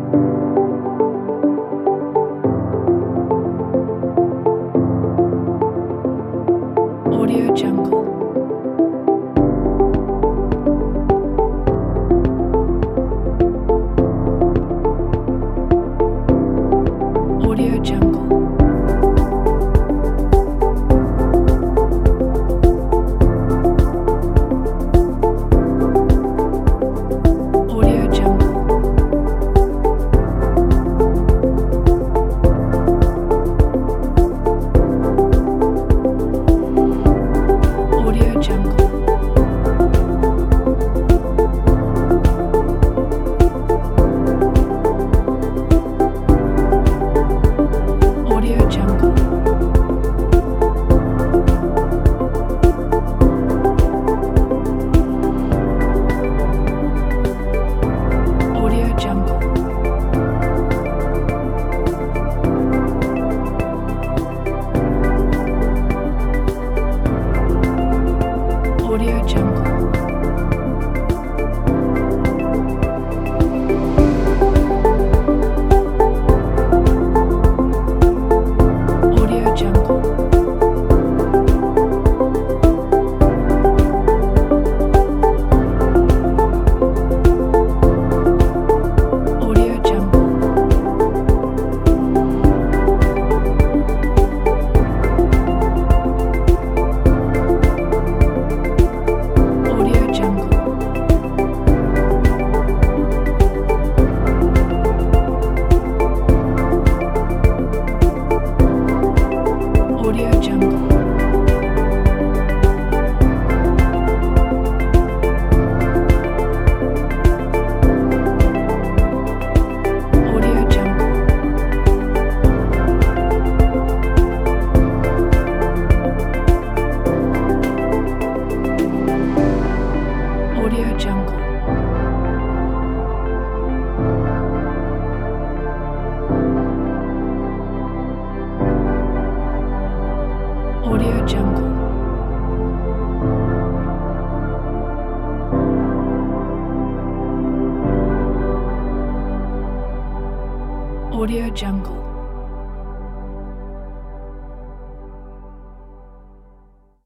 Audio Jungle. Audio Jungle. Audio Jungle. Audio Jungle. Audio Jungle. Audio Jungle. Audio Jungle. Audio Jungle. Audio Jungle. Audio Jungle. Audio Jungle. Audio Jungle. Audio Jungle. Audio Jungle. Audio Jungle.